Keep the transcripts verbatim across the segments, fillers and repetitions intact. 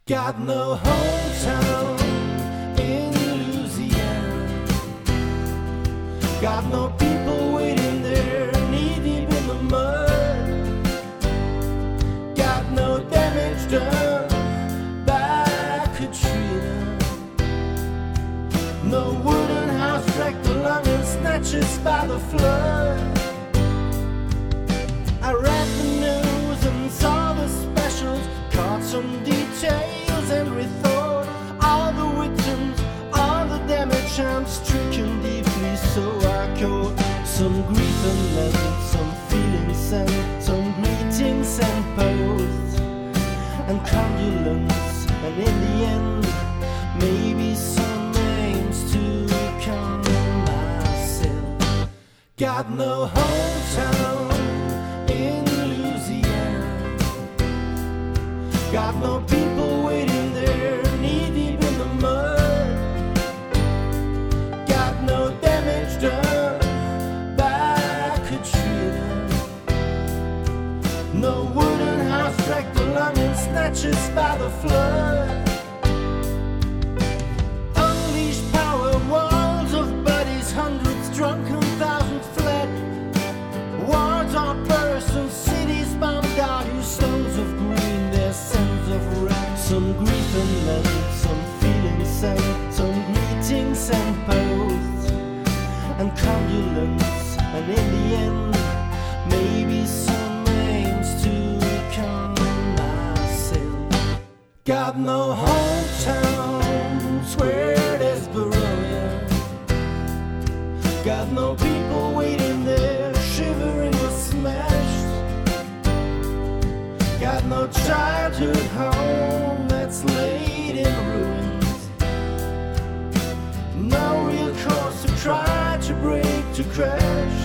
Got no hometown in Louisiana. Got no people waiting there, knee deep in the mud. Got no damage done by Katrina. No wooden house wrecked along in snatches by the flood. I read the news and saw the specials, caught some details and rethought all the victims, all the damage. I'm stricken deeply, so I caught some grief and lament, some feelings sent, some greetings and posts and condolence, and in the end, maybe some names to come myself. Got no hometown in Louisiana. Got no people waiting there, knee deep in the mud. Got no damage done by Katrina. No wooden house wrecked along in snatches by the flood. Unleashed power, walls of bodies, hundreds drunken, thousands fled. Wars are burst and cities bombed out, whose stones of green, their sense of red. Some grief and lament, some feelings sent, some greetings and posts and condolence, and in the end, maybe some names to come myself. Got no hometown, swear Desperonia. Got no people waiting there, shivering or smashed. Got no childhood home that's laid in ruins. No real cause to try to break, to crash.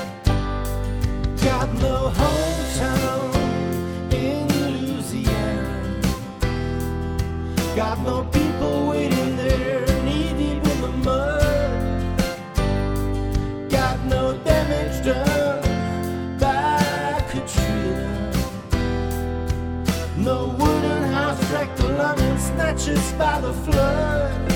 Got no hometown in Louisiana. Got no people waiting there, knee deep in the mud. Got no damage done by Katrina. No wooden house wrecked along in snatches by the flood.